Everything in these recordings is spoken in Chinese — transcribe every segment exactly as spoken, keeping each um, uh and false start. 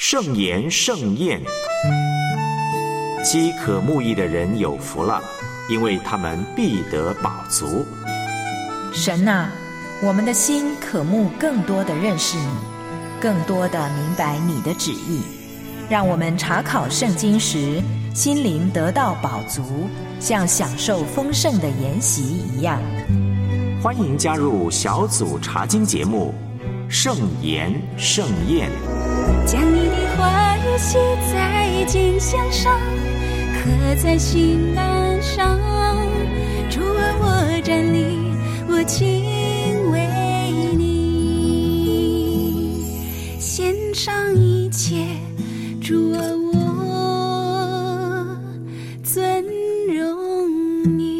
圣言盛宴。饥渴慕义的人有福了，因为他们必得饱足。 神啊，我们的心渴慕更多的认识你，更多的明白你的旨意，让我们查考圣经时心灵得到饱足，像享受丰盛的筵席一样。 欢迎加入小组查经节目圣言盛宴。 将你的话语写在金线上，刻在心栏上。主啊，我站立，我敬畏你，献上一切。主啊，我尊荣你。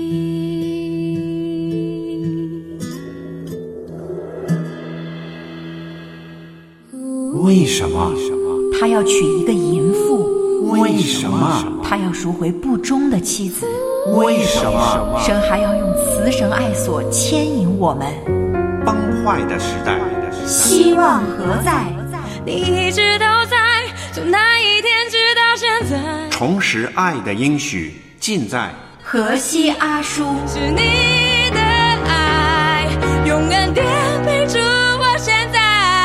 为什么他要娶一个淫妇？ 为什么他要赎回不忠的妻子？ 为什么神还要用慈绳爱索牵引我们？ 崩坏的时代， 希望何在？ 你一直都在，从那一天直到现在。 重拾爱的应许尽在何西阿书。 是你的爱，永远颠沛住我现在。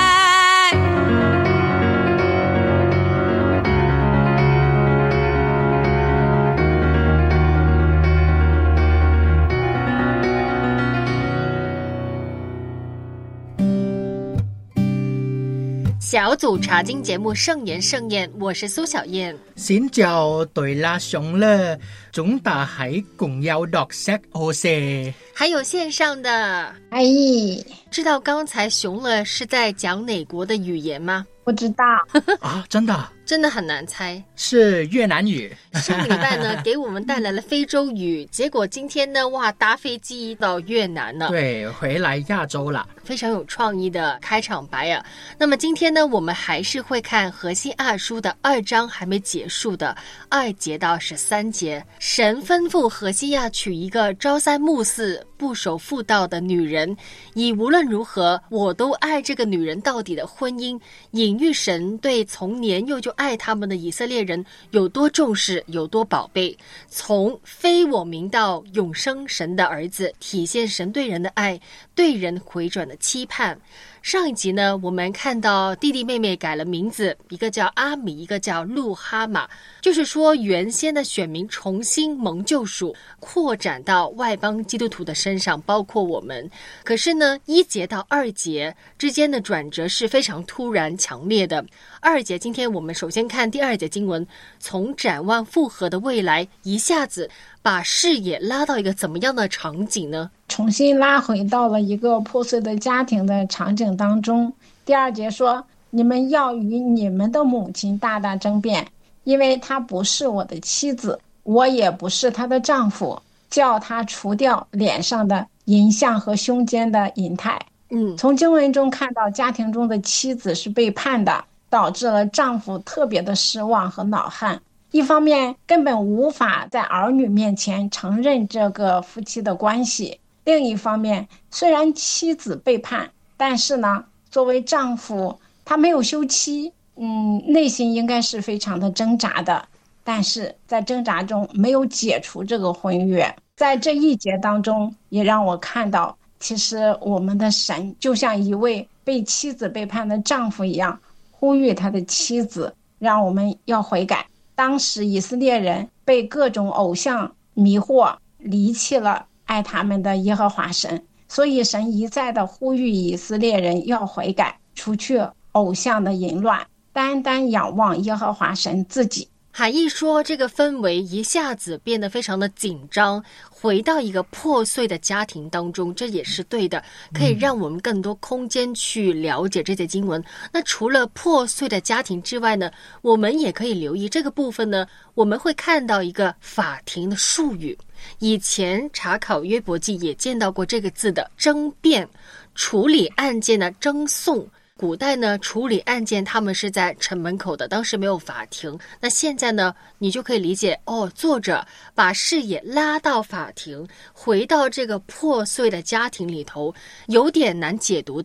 小组查经节目圣言盛宴，我是苏小燕。 Xin chào tôi là Sống Lê, chúng ta hãy cùng nhau đọc sách ô xê。 还有线上的， 哎， 知道刚才熊乐是在讲哪国的语言吗？ 不知道啊，真的真的很难猜， 是越南语。 上个礼拜呢给我们带来了非洲语，结果今天呢，哇，搭飞机到越南了， 对，回来亚洲了， 非常有创意的开场白啊。那么今天呢，我们还是会看何西阿书的二章还没结束的二节到十三节。神吩咐何西亚娶一个朝三暮四、不守妇道的女人，以无论如何我都爱这个女人到底的婚姻，隐喻神对从年幼就爱他们的以色列人有多重视，有多宝贝。从非我民到永生神的儿子，体现神对人的爱，对人回转的期盼。上一集呢，我们看到弟弟妹妹改了名字，一个叫阿米，一个叫路哈马，就是说原先的选民重新蒙救赎，扩展到外邦基督徒的身上，包括我们。可是呢，一节到二节之间的转折是非常突然强烈的。二节，今天我们首先看第二节经文，从展望复合的未来，一下子把视野拉到一个怎么样的场景呢？ 重新拉回到了一个破碎的家庭的场景当中。第二节说，你们要与你们的母亲大大争辩，因为她不是我的妻子，我也不是她的丈夫，叫她除掉脸上的淫相和胸间的淫态。 嗯， 从经文中看到家庭中的妻子是背叛的，导致了丈夫特别的失望和恼恨。一方面根本无法在儿女面前承认这个夫妻的关系，另一方面虽然妻子背叛，但是呢，作为丈夫他没有休妻，嗯，内心应该是非常的挣扎的，但是在挣扎中没有解除这个婚约。在这一节当中也让我看到，其实我们的神就像一位被妻子背叛的丈夫一样，呼吁他的妻子让我们要悔改。当时以色列人被各种偶像迷惑，离弃了爱他们的耶和华神，所以神一再的呼吁以色列人要悔改，除去偶像的淫乱，单单仰望耶和华神自己。 海义说，这个氛围一下子变得非常的紧张，回到一个破碎的家庭当中，这也是对的，可以让我们更多空间去了解这些经文。那除了破碎的家庭之外呢，我们也可以留意这个部分呢，我们会看到一个法庭的术语。以前查考约伯记也见到过这个字的争辩，处理案件的争讼。古代呢，处理案件他们是在城门口的，当时没有法庭。那现在呢，你就可以理解哦，作者把视野拉到法庭，回到这个破碎的家庭里头，有点难解读的。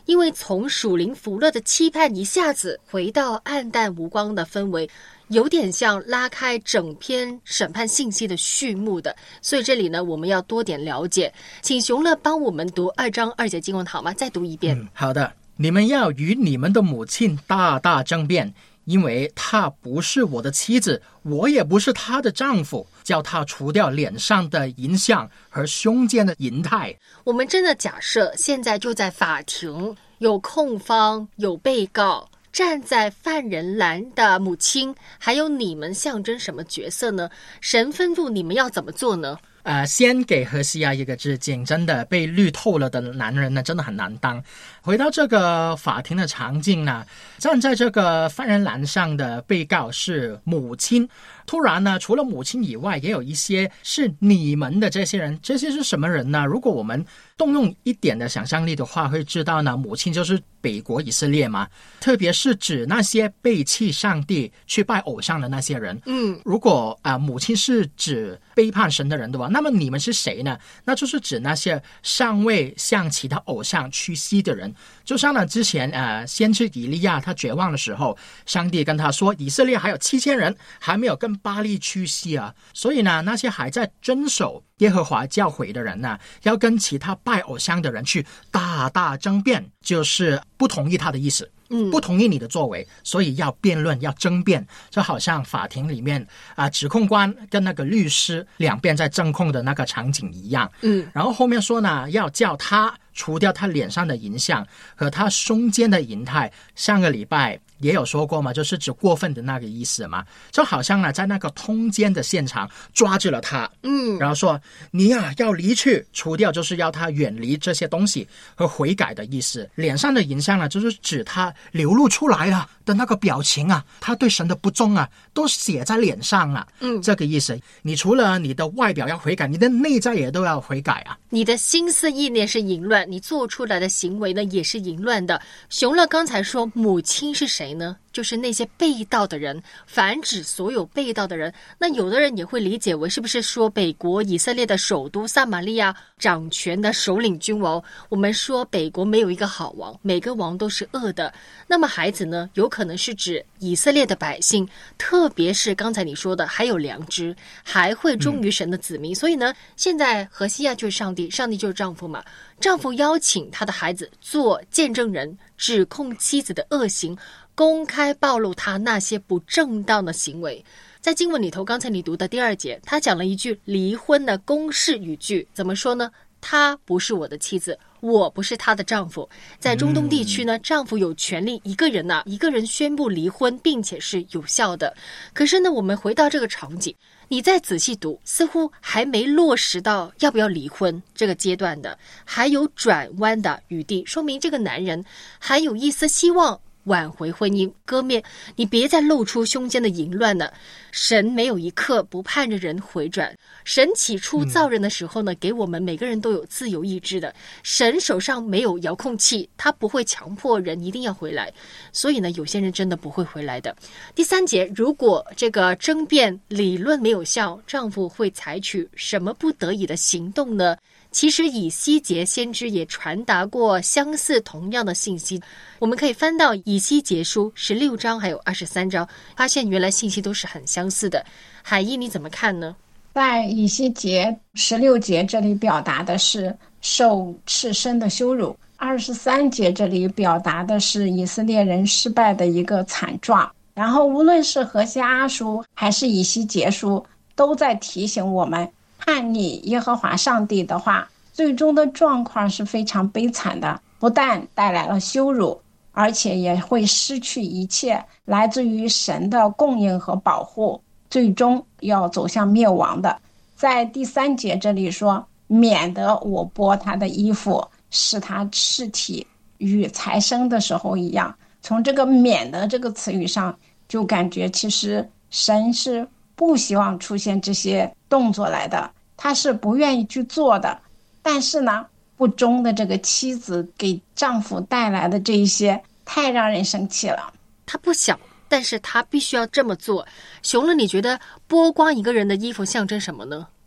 因为从属灵福乐的期盼一下子回到暗淡无光的氛围，有点像拉开整篇审判信息的序幕的，所以这里呢，我们要多点了解。请熊乐帮我们读二章二节经文好吗？再读一遍。 嗯，好的。你们要与你们的母亲大大争辩，因为她不是我的妻子，我也不是她的丈夫，叫她除掉脸上的淫相和胸间的淫态。 我们真的假设现在就在法庭，有控方，有被告，站在犯人栏的母亲，还有你们象征什么角色呢？神吩咐你们要怎么做呢？ 呃，先给何西阿一个致敬，真的被绿透了的男人呢，真的很难当。回到这个法庭的场景呢，站在这个犯人栏上的被告是母亲。突然呢，除了母亲以外，也有一些是你们的这些人。这些是什么人呢？如果我们动用一点的想象力的话，会知道呢，母亲就是北国以色列嘛，特别是指那些背弃上帝去拜偶像的那些人。 嗯， 如果啊、呃，母亲是指背叛神的人的话，那么你们是谁呢？那就是指那些尚未向其他偶像屈膝的人。就像呢，之前呃，先知以利亚他绝望的时候，上帝跟他说，以色列还有七千人还没有跟巴力屈膝啊。所以呢，那些还在遵守耶和华教诲的人呢，要跟其他拜偶像的人去大大争辩，就是不同意他的意思。嗯，不同意你的作为，所以要辩论，要争辩，就好像法庭里面啊、呃，指控官跟那个律师两边在争控的那个场景一样。嗯，然后后面说呢，要叫他除掉他脸上的淫相和他胸间的淫态。上个礼拜也有说过嘛，就是指过分的那个意思嘛，就好像呢，在那个通奸的现场抓住了他，嗯，然后说你啊要离去，除掉就是要他远离这些东西和悔改的意思。脸上的淫相呢，就是指他流露出来了的那个表情啊，他对神的不忠啊，都写在脸上啊，嗯，这个意思。你除了你的外表要悔改，你的内在也都要悔改啊。 你的心思意念是淫乱，你做出来的行为呢也是淫乱的。熊乐刚才说母亲是谁呢？就是那些被盗的人，反指所有被盗的人。那有的人也会理解为是不是说北国以色列的首都撒玛利亚掌权的首领君王？我们说北国没有一个好王，每个王都是恶的。那么孩子呢，有可能是指以色列的百姓，特别是刚才你说的还有良知，还会忠于神的子民。嗯、所以呢，现在何西亚就是上帝，上帝就是丈夫嘛。丈夫邀请他的孩子做见证人，指控妻子的恶行，公开暴露他那些不正当的行为。在经文里头，刚才你读的第二节，他讲了一句离婚的公式语句，怎么说呢？她不是我的妻子，我不是她的丈夫。在中东地区呢，丈夫有权利一个人呢、啊，一个人宣布离婚，并且是有效的。可是呢，我们回到这个场景，你再仔细读，似乎还没落实到要不要离婚这个阶段的，还有转弯的余地，说明这个男人还有一丝希望挽回婚姻。哥们，你别再露出胸间的淫乱了。神没有一刻不盼着人回转。神起初造人的时候呢、嗯、给我们每个人都有自由意志的。神手上没有遥控器，他不会强迫人一定要回来。所以呢，有些人真的不会回来的。第三节，如果这个争辩理论没有效，丈夫会采取什么不得已的行动呢？其实以西结先知也传达过相似同样的信息。我们可以翻到以西结书十六章还有二十三章，发现原来信息都是很相似的。海一你怎么看呢？ 在以西结十六节这里表达的是受赤身的羞辱，二十三节这里表达的是以色列人失败的一个惨状。然后无论是何西阿书还是以西结书，都在提醒我们，叛逆耶和华上帝的话，最终的状况是非常悲惨的，不但带来了羞辱，而且也会失去一切来自于神的供应和保护，最终要走向灭亡的。在第三节这里说，免得我剥他的衣服，使他赤体，与才生的时候一样。从这个免的这个词语上，就感觉其实神是不希望出现这些动作来的，他是不愿意去做的。但是呢，不忠的这个妻子给丈夫带来的这一些太让人生气了。 他不想，但是他必须要这么做。熊了，你觉得剥光一个人的衣服象征什么呢？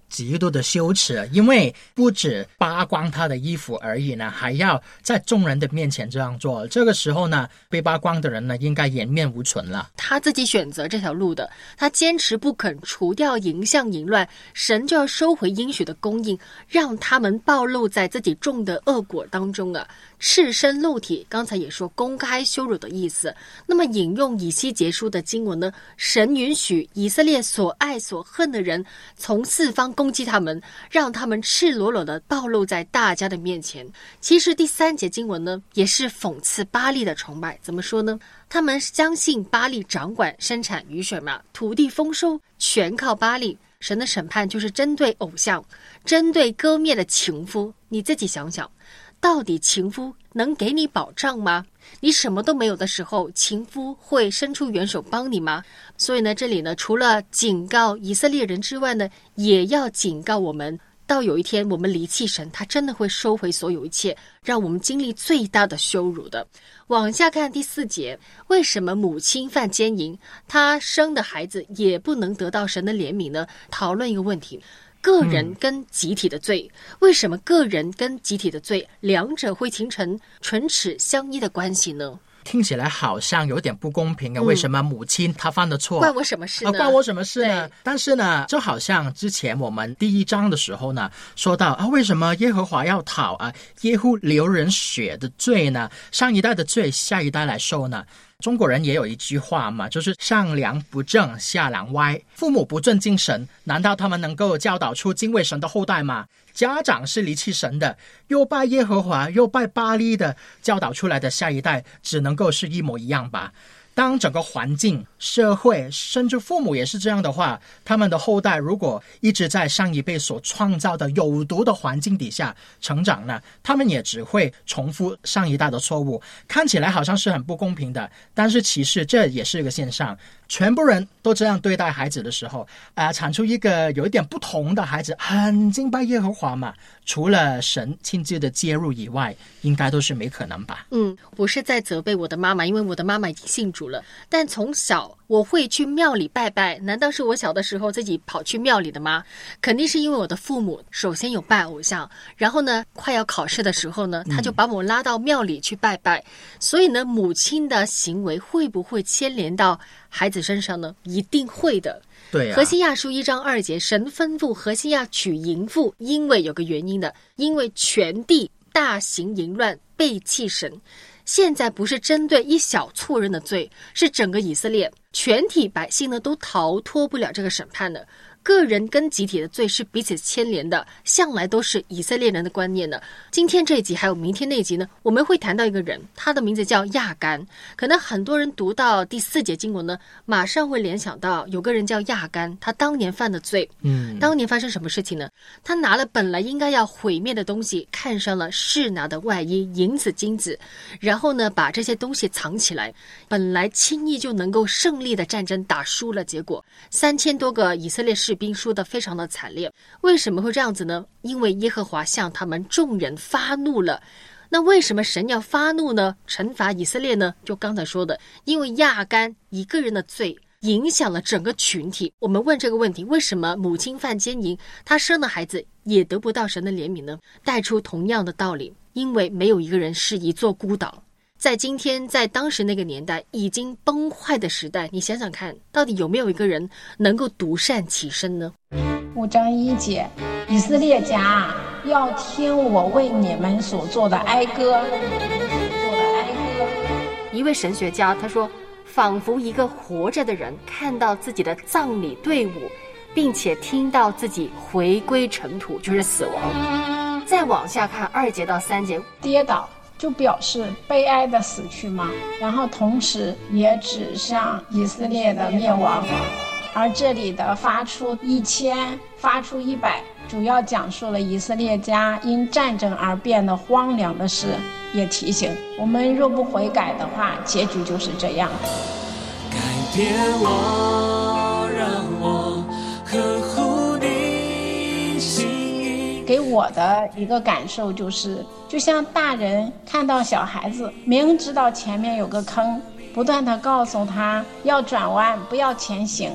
极度的羞耻，因为不止扒光他的衣服而已呢，还要在众人的面前这样做。这个时候呢，被扒光的人呢，应该颜面无存了。 他自己选择这条路的，他坚持不肯除掉淫象淫乱，神就要收回应许的供应，让他们暴露在自己种的恶果当中啊！赤身露体，刚才也说公开羞辱的意思。那么引用以西结书的经文呢，神允许以色列所爱所恨的人从四方攻击他们，让他们赤裸裸的暴露在大家的面前。其实第三节经文呢，也是讽刺巴力的崇拜。怎么说呢？他们相信巴力掌管生产雨水嘛，土地丰收全靠巴力。神的审判就是针对偶像，针对割灭的情夫。你自己想想，到底情夫能给你保障吗？你什么都没有的时候，情夫会伸出援手帮你吗？所以呢，这里呢，除了警告以色列人之外呢，也要警告我们，到有一天我们离弃神，他真的会收回所有一切，让我们经历最大的羞辱的。往下看第四节，为什么母亲犯奸淫，她生的孩子也不能得到神的怜悯呢？讨论一个问题，个人跟集体的罪、嗯、为什么个人跟集体的罪两者会形成唇齿相依的关系呢？ 听起来好像有点不公平啊！为什么母亲她犯的错， 关我什么事呢？ 啊，关我什么事呢？但是呢，就好像之前我们第一章的时候呢，说到啊，为什么耶和华要讨啊耶户流人血的罪呢？上一代的罪，下一代来受呢？中国人也有一句话嘛，就是上梁不正下梁歪。父母不尊敬神，难道他们能够教导出敬畏神的后代吗？家长是离弃神的，又拜耶和华又拜巴力的，教导出来的下一代只能够是一模一样吧。当整个环境、社会甚至父母也是这样的话，他们的后代如果一直在上一辈所创造的有毒的环境底下成长呢，他们也只会重复上一代的错误。看起来好像是很不公平的，但是其实这也是一个现象。全部人都这样对待孩子的时候，啊、呃，产出一个有一点不同的孩子，很敬拜耶和华嘛，除了神亲自的介入以外，应该都是没可能吧。 嗯，不是在责备我的妈妈，因为我的妈妈已经信主了，但从小我会去庙里拜拜，难道是我小的时候自己跑去庙里的吗？肯定是因为我的父母首先有拜偶像，然后呢快要考试的时候呢，他就把我拉到庙里去拜拜、嗯、所以呢，母亲的行为会不会牵连到孩子身上呢？一定会的。 对啊， 何西亚书一章二节，神吩咐何西亚娶淫妇，因为有个原因的，因为全地大行淫乱，背弃神。现在不是针对一小撮人的罪，是整个以色列全体百姓呢都逃脱不了这个审判的。个人跟集体的罪是彼此牵连的，向来都是以色列人的观念的。今天这一集还有明天那一集呢，我们会谈到一个人，他的名字叫亚干。可能很多人读到第四节经文呢，马上会联想到有个人叫亚干，他当年犯的罪。嗯，当年发生什么事情呢？他拿了本来应该要毁灭的东西，看上了示拿的外衣、银子、金子，然后呢把这些东西藏起来，本来轻易就能够胜利的战争打输了，结果三千多个以色列士兵输得非常的惨烈。为什么会这样子呢？因为耶和华向他们众人发怒了。那为什么神要发怒呢？惩罚以色列呢？就刚才说的，因为亚干一个人的罪影响了整个群体。我们问这个问题，为什么母亲犯奸淫，她生的孩子也得不到神的怜悯呢？带出同样的道理，因为没有一个人是一座孤岛。在今天，在当时那个年代已经崩坏的时代，你想想看，到底有没有一个人能够独善其身呢？ 五章一节，以色列家要听我为你们所做的哀歌。做的哀歌。 一位神学家他说，仿佛一个活着的人看到自己的葬礼队伍，并且听到自己回归尘土，就是死亡。再往下看二节到三节， 跌倒就表示悲哀的死去嘛，然后同时也指向以色列的灭亡。而这里的发出一千发出一百，主要讲述了以色列家因战争而变得荒凉的事，也提醒我们若不悔改的话，结局就是这样。 改变我，让我呵护你心意。 给我的一个感受就是，就像大人看到小孩子明知道前面有个坑，不断地告诉他要转弯，不要前行，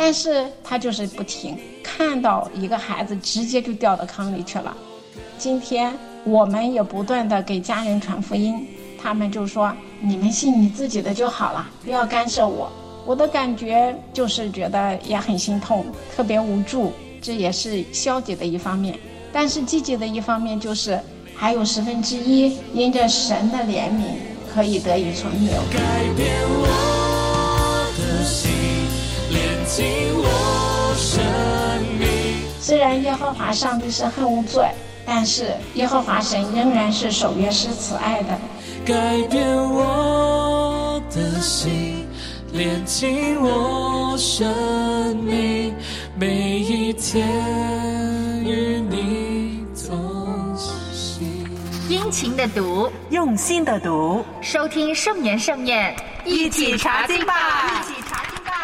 但是他就是不听，看到一个孩子直接就掉到坑里去了。今天我们也不断的给家人传福音，他们就说你们信你自己的就好了，不要干涉我。我的感觉就是觉得也很心痛，特别无助，这也是消极的一方面。但是积极的一方面就是还有十分之一因着神的怜悯可以得以存留。 改变我的心，炼净我生命。 虽然耶和华上帝是恨无罪，但是耶和华神仍然是守约施慈爱的。 改变我的心，炼净我生命，每一天与你同行。 殷勤的读， 用心的读， 收听圣言盛宴， 一起查经吧！ 一起查经吧！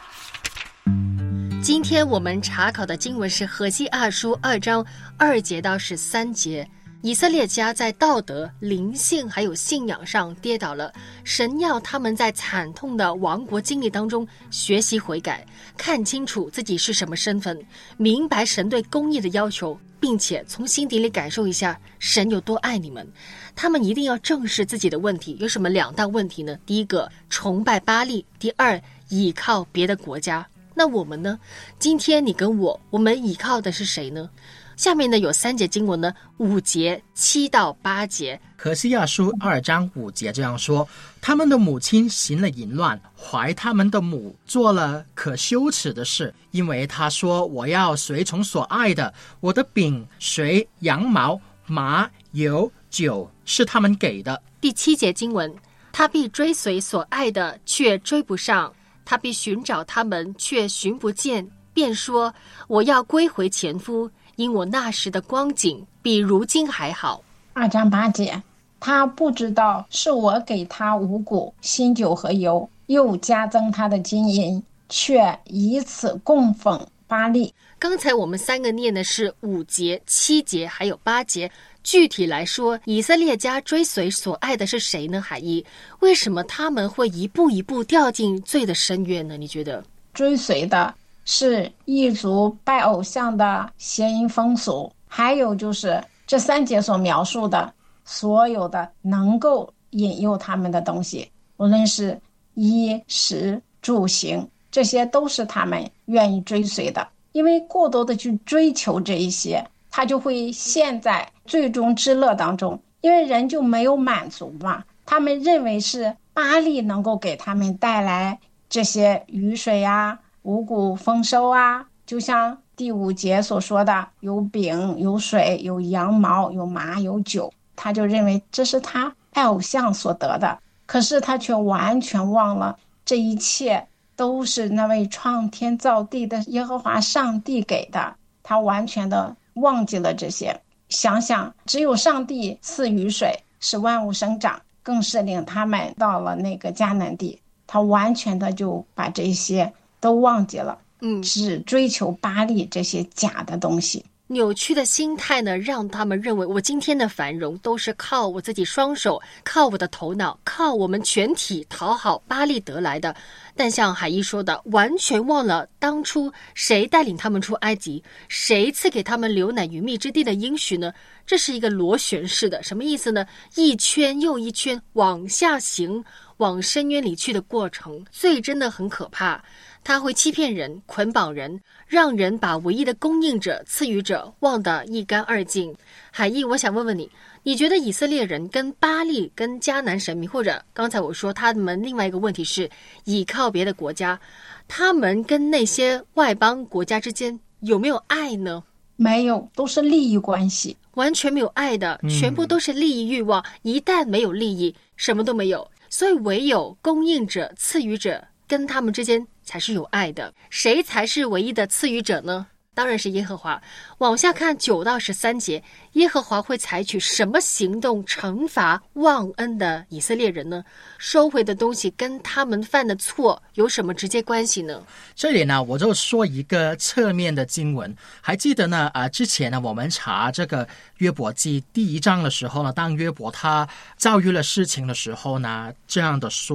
今天我们查考的经文是何西阿书二章二节到十三节。以色列家在道德、灵性还有信仰上跌倒了，神要他们在惨痛的亡国经历当中学习悔改，看清楚自己是什么身份，明白神对公义的要求，并且从心底里感受一下神有多爱你们。他们一定要正视自己的问题，有什么两大问题呢？第一个，崇拜巴力；第二，倚靠别的国家。那我们呢？今天你跟我，我们倚靠的是谁呢？下面呢有三节经文呢，五节七到八节。 何西阿书二章五节这样说：他们的母亲行了淫乱，怀他们的母做了可羞耻的事，因为他说我要随从所爱的，我的饼、水、羊毛、麻、油、酒是他们给的。 第七节经文：他必追随所爱的，却追不上；他必寻找他们，却寻不见，便说我要归回前夫，因我那时的光景比如今还好。 二章八节，他不知道是我给他五谷、新酒和油，又加增他的金银，却以此供奉巴力。 刚才我们三个念的是五节、七节还有八节。具体来说，以色列家追随所爱的是谁呢？海一，为什么他们会一步一步掉进罪的深渊呢？你觉得？ 追随的是异族拜偶像的邪淫风俗，还有就是这三节所描述的所有的能够引诱他们的东西，无论是衣食住行，这些都是他们愿意追随的。因为过多的去追求这一些，他就会陷在最终之乐当中，因为人就没有满足嘛。他们认为是巴力能够给他们带来这些雨水啊、五谷丰收啊，就像第五节所说的，有饼、有水、有羊毛、有麻、有酒，他就认为这是他拜偶像所得的。可是他却完全忘了，这一切都是那位创天造地的耶和华上帝给的，他完全的忘记了这些。想想只有上帝赐雨水，使万物生长，更是领他们到了那个迦南地，他完全的就把这些都忘记了， 嗯， 只追求巴力这些假的东西。 扭曲的心态呢，让他们认为我今天的繁荣都是靠我自己双手，靠我的头脑，靠我们全体讨好巴力得来的。但像海一说的，完全忘了当初谁带领他们出埃及，谁赐给他们流奶与蜜之地的应许呢？这是一个螺旋式的，什么意思呢？一圈又一圈往下行，往深渊里去的过程。罪真的很可怕，它会欺骗人，捆绑人，让人把唯一的供应者、赐予者忘得一干二净。海义，我想问问你，你觉得以色列人跟巴力、跟迦南神明，或者刚才我说他们另外一个问题是倚靠别的国家，他们跟那些外邦国家之间有没有爱呢？ 没有，都是利益关系， 完全没有爱的，全部都是利益欲望。一旦没有利益，什么都没有。所以唯有供应者、赐予者跟他们之间才是有爱的。谁才是唯一的赐予者呢？当然是耶和华。往下看九到十三节，耶和华会采取什么行动惩罚忘恩的以色列人呢？收回的东西跟他们犯的错有什么直接关系呢？ 这里呢，我就说一个侧面的经文。还记得呢，啊、呃，之前呢，我们查这个约伯记第一章的时候呢，当约伯他遭遇了事情的时候呢，这样的说。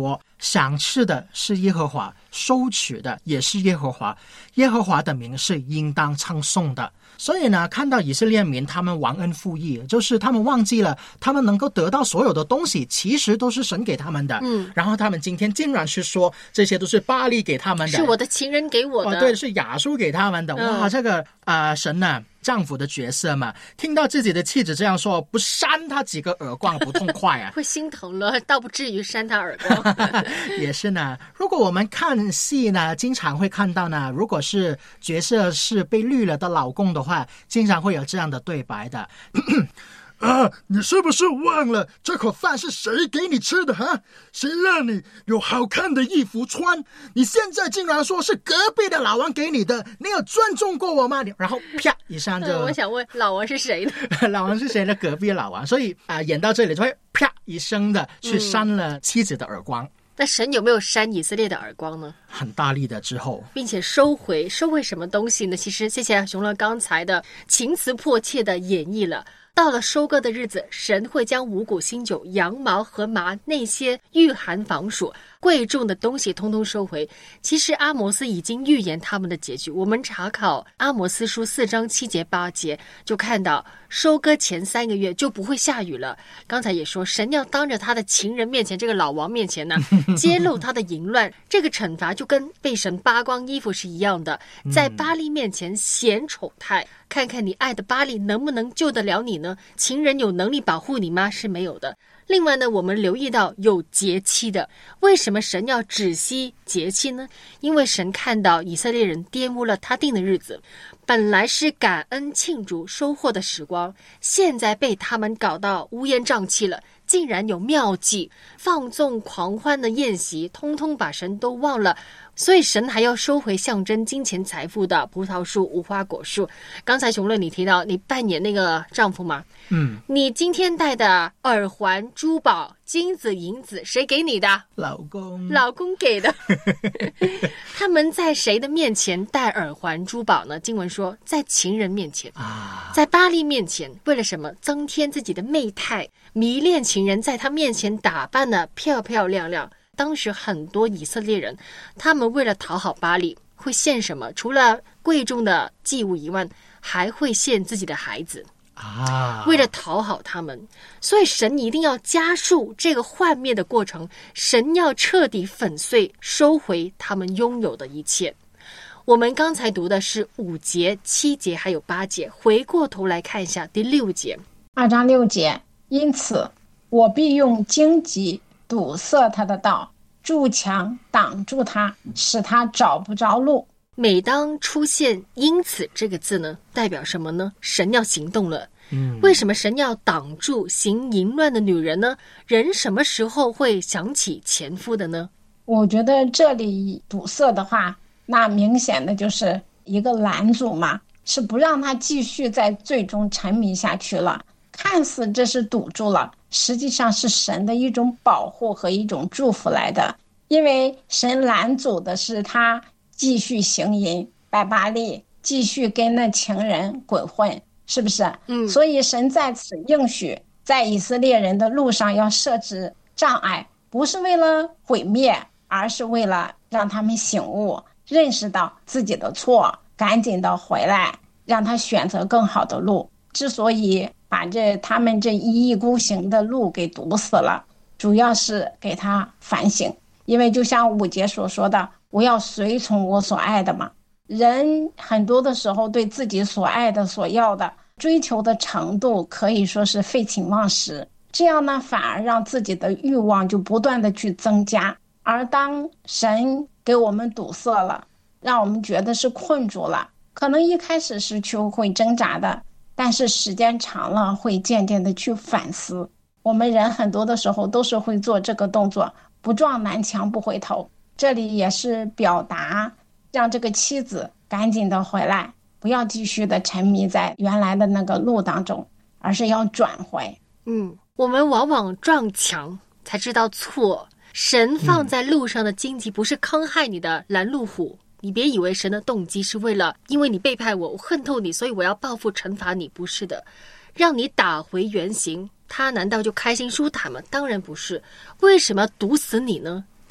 赏赐的是耶和华，收取的也是耶和华，耶和华的名是应当称颂的。所以呢，看到以色列民他们忘恩负义，就是他们忘记了他们能够得到所有的东西其实都是神给他们的，嗯，然后他们今天竟然是说这些都是巴力给他们的， 是我的情人给我的， 哦，对，是亚述给他们的。嗯、哇，这个啊、呃、神呢、啊，丈夫的角色嘛，听到自己的妻子这样说，不扇他几个耳光不痛快啊？ 会心疼了，倒不至于扇他耳光。 也是呢，如果我们看戏呢，经常会看到呢，如果是角色是被绿了的老公的话，经常会有这样的对白的。 啊，你是不是忘了这口饭是谁给你吃的哈？谁让你有好看的衣服穿？你现在竟然说是隔壁的老王给你的，你有尊重过我吗？ 然后啪一下就、 嗯、我想问老王是谁呢？ 老王是谁呢？隔壁老王。所以啊、呃，演到这里就会啪一声的去扇了妻子的耳光。嗯， 那神有没有扇以色列的耳光呢？ 很大力的之后， 并且收回收回什么东西呢？其实谢谢熊乐刚才的情词迫切的演绎了。到了收割的日子，神会将五谷、新酒、羊毛和麻那些御寒防暑贵重的东西通通收回。其实阿摩斯已经预言他们的结局，我们查考阿摩斯书四章七节八节就看到，收割前三个月就不会下雨了。刚才也说，神要当着他的情人面前，这个老王面前呢，揭露他的淫乱，这个惩罚就跟被神扒光衣服是一样的，在巴力面前显丑态。看看你爱的巴力能不能救得了你呢？情人有能力保护你吗？是没有的。另外呢，我们留意到有节期的，为什么神要止息节期呢？因为神看到以色列人玷污了他定的日子，本来是感恩庆祝收获的时光，现在被他们搞到乌烟瘴气了，竟然有妙计，放纵狂欢的宴席，通通把神都忘了。所以神还要收回象征金钱财富的葡萄树、无花果树。刚才熊乐你提到你扮演那个丈夫吗？嗯，你今天戴的耳环、珠宝、金子、银子，谁给你的？ 老公， 老公给的。他们在谁的面前戴耳环、珠宝呢？经文说，在情人面前啊，在巴力面前，为了什么？增添自己的媚态，迷恋情人，在他面前打扮得漂漂亮亮。当时很多以色列人，他们为了讨好巴力，会献什么？除了贵重的祭物以外，还会献自己的孩子啊！为了讨好他们，所以神一定要加速这个幻灭的过程，神要彻底粉碎、收回他们拥有的一切。我们刚才读的是五节、七节还有八节，回过头来看一下第六节。 二章六节，因此我必用荆棘堵塞他的道，筑墙挡住他，使他找不着路。 每当出现因此这个字呢，代表什么呢？神要行动了。嗯，为什么神要挡住行淫乱的女人呢？人什么时候会想起前夫的呢？ 我觉得这里堵塞的话，那明显的就是一个拦阻嘛，是不让他继续在最终沉迷下去了。看似这是堵住了，实际上是神的一种保护和一种祝福来的。因为神拦阻的是他继续行淫拜巴力，继续跟那情人鬼混，是不是？嗯，所以神在此应许，在以色列人的路上要设置障碍，不是为了毁灭，而是为了让他们醒悟，认识到自己的错，赶紧的回来，让他选择更好的路。之所以把这他们这一意孤行的路给堵死了，主要是给他反省。因为就像五节所说的，我要随从我所爱的嘛。人很多的时候对自己所爱的所要的追求的程度可以说是废寝忘食，这样呢反而让自己的欲望就不断的去增加。而当神给我们堵塞了，让我们觉得是困住了，可能一开始是去会挣扎的，但是时间长了会渐渐的去反思。我们人很多的时候都是会做这个动作，不撞南墙不回头。这里也是表达让这个妻子赶紧的回来，不要继续的沉迷在原来的那个路当中，而是要转回。 嗯，我们往往撞墙才知道错。神放在路上的荆棘不是坑害你的拦路虎，你别以为神的动机是为了因为你背叛我，我恨透你，所以我要报复惩罚你，不是的。让你打回原形，他难道就开心舒坦吗？当然不是。为什么堵死你呢？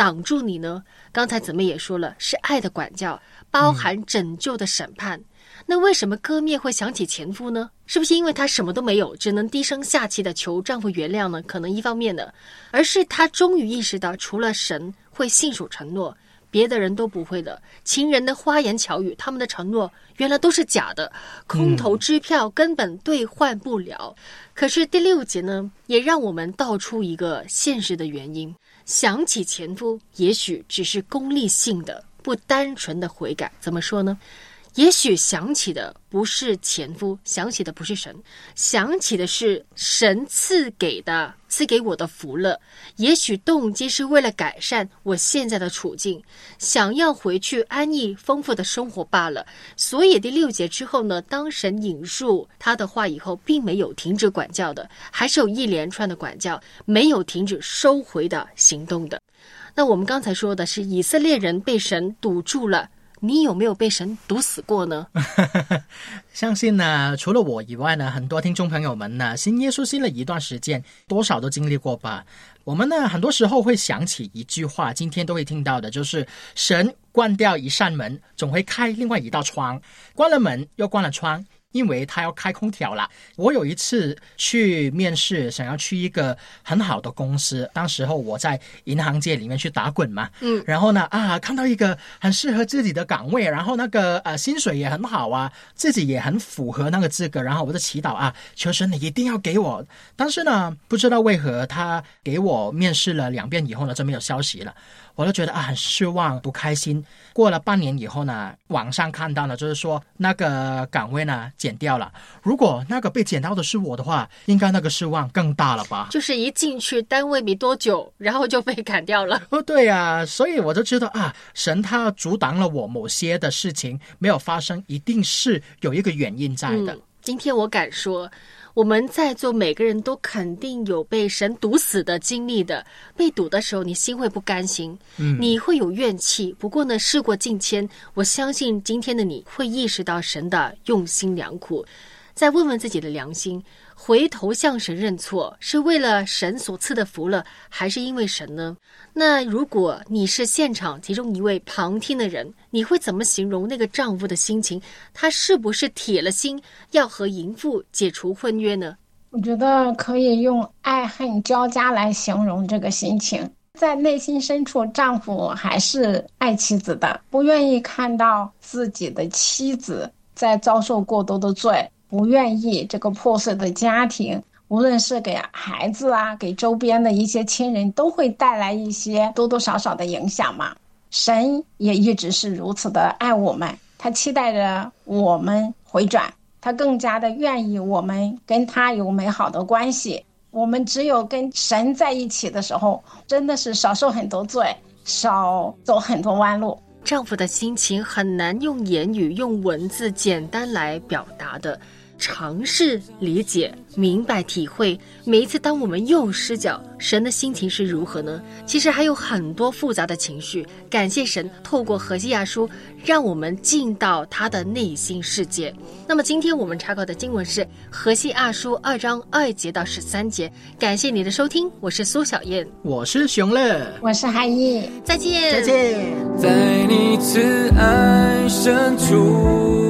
挡住你呢？刚才姊妹也说了，是爱的管教，包含拯救的审判。嗯，那为什么歌篾会想起前夫呢？是不是因为她什么都没有，只能低声下气的求丈夫原谅呢？可能一方面的，而是她终于意识到，除了神会信守承诺，别的人都不会的。情人的花言巧语，他们的承诺原来都是假的，空头支票根本兑换不了。嗯，可是第六节呢，也让我们道出一个现实的原因，想起前夫也许只是功利性的，不单纯的悔改。怎么说呢？也许想起的不是前夫，想起的不是神，想起的是神赐给的赐给我的福乐。也许动机是为了改善我现在的处境，想要回去安逸丰富的生活罢了。所以第六节之后呢，当神引述他的话以后，并没有停止管教的，还是有一连串的管教，没有停止收回的行动的。那我们刚才说的是以色列人被神堵住了，你有没有被神毒死过呢？ 相信呢，除了我以外呢，很多听众朋友们呢，信耶稣信了一段时间，多少都经历过吧。我们呢，很多时候会想起一句话，今天都会听到的，就是神关掉一扇门，总会开另外一道窗，关了门又关了窗，因为他要开空调了。我有一次去面试，想要去一个很好的公司，当时候我在银行界里面去打滚嘛，嗯，然后呢啊，看到一个很适合自己的岗位，然后那个呃薪水也很好啊，自己也很符合那个资格，然后我就祈祷啊，求神你一定要给我。但是呢，不知道为何他给我面试了两遍以后呢，就没有消息了。我就觉得啊，很失望，不开心。过了半年以后呢，网上看到了，就是说那个岗位呢减掉了。如果那个被减掉的是我的话，应该那个失望更大了吧？ 就是一进去单位没多久，然后就被砍掉了。 哦，对啊，所以我就知道啊，神他阻挡了我某些的事情没有发生，一定是有一个原因在的。 嗯，今天我敢说，我们在座每个人都肯定有被神毒死的经历的。被毒的时候，你心会不甘心，嗯，你会有怨气。不过呢，事过境迁，我相信今天的你会意识到神的用心良苦。再问问自己的良心，回头向神认错，是为了神所赐的福了，还是因为神呢？那如果你是现场其中一位旁听的人，你会怎么形容那个丈夫的心情？他是不是铁了心要和淫妇解除婚约呢？ 我觉得可以用爱恨交加来形容这个心情。在内心深处，丈夫还是爱妻子的，不愿意看到自己的妻子在遭受过多的罪，不愿意这个破碎的家庭，无论是给孩子啊，给周边的一些亲人，都会带来一些多多少少的影响嘛。神也一直是如此的爱我们，他期待着我们回转，他更加的愿意我们跟他有美好的关系。我们只有跟神在一起的时候，真的是少受很多罪，少走很多弯路。 丈夫的心情很难用言语用文字简单来表达的，尝试理解明白体会。每一次当我们又失脚，神的心情是如何呢？其实还有很多复杂的情绪。感谢神透过何西阿书让我们进到他的内心世界。那么今天我们查考的经文是何西阿书二章二节到十三节。感谢你的收听，我是苏小燕， 我是熊乐， 我是海毅， 再见再见。 在你慈爱深处，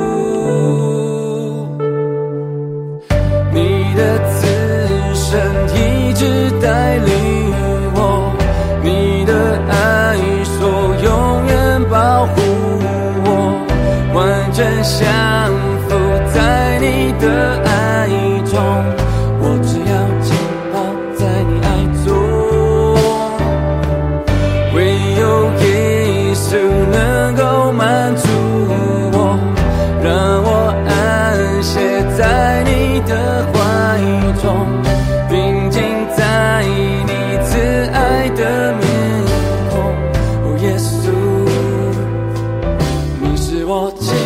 你的慈神一直带领我，你的爱所永远保护我，完全降服在你的爱中，我只要浸泡在你爱中，唯有耶稣能够满足我，让我安歇在你的怀中，定睛在你慈爱的面孔。哦，耶稣，你是我亲